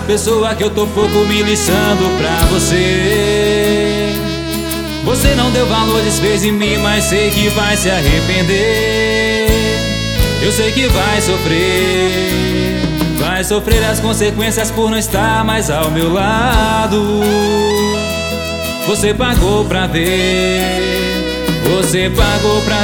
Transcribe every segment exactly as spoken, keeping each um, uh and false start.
pessoa que eu tô pouco me lixando pra você. Você não deu valor, desfez em mim, mas sei que vai se arrepender. Eu sei que vai sofrer, vai sofrer as consequências por não estar mais ao meu lado. Você pagou pra ver, você pagou pra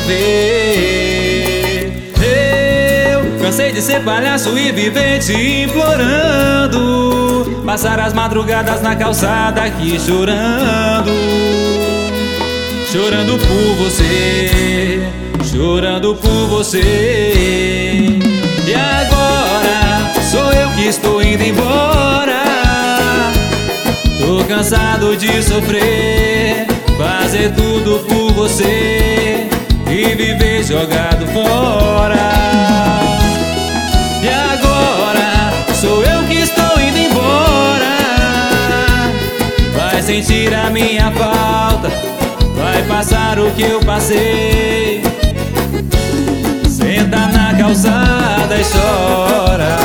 ver. Eu cansei de ser palhaço e viver te implorando, passar as madrugadas na calçada aqui chorando, chorando por você, chorando por você. E agora sou eu que estou indo embora. Tô cansado de sofrer, fazer tudo por você e viver jogado fora. E agora sou eu que estou indo embora. Vai sentir a minha falta, vai passar o que eu passei. Senta na calçada e chora.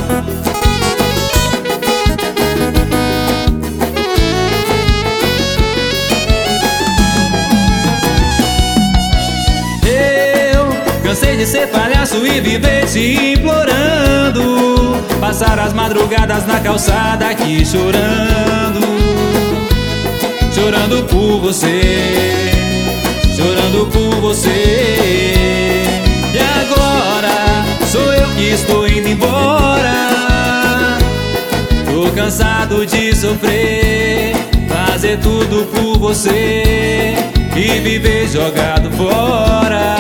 Cansei de ser palhaço e viver te implorando, passar as madrugadas na calçada aqui chorando, chorando por você, chorando por você. E agora sou eu que estou indo embora. Tô cansado de sofrer, fazer tudo por você e viver jogado fora.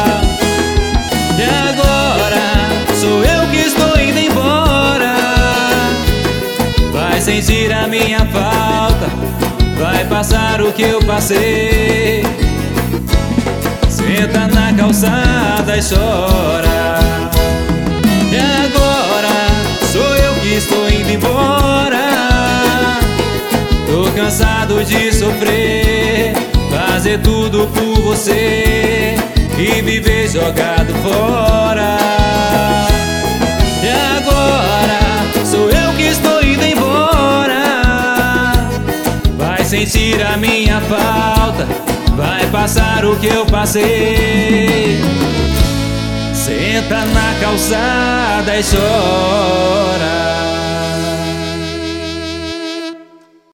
E agora sou eu que estou indo embora. Vai sentir a minha falta, vai passar o que eu passei. Senta na calçada e chora. E agora sou eu que estou indo embora. Tô cansado de sofrer, fazer tudo por você e viver jogado fora. E agora sou eu que estou indo embora. Vai sentir a minha falta, vai passar o que eu passei. Senta na calçada e chora.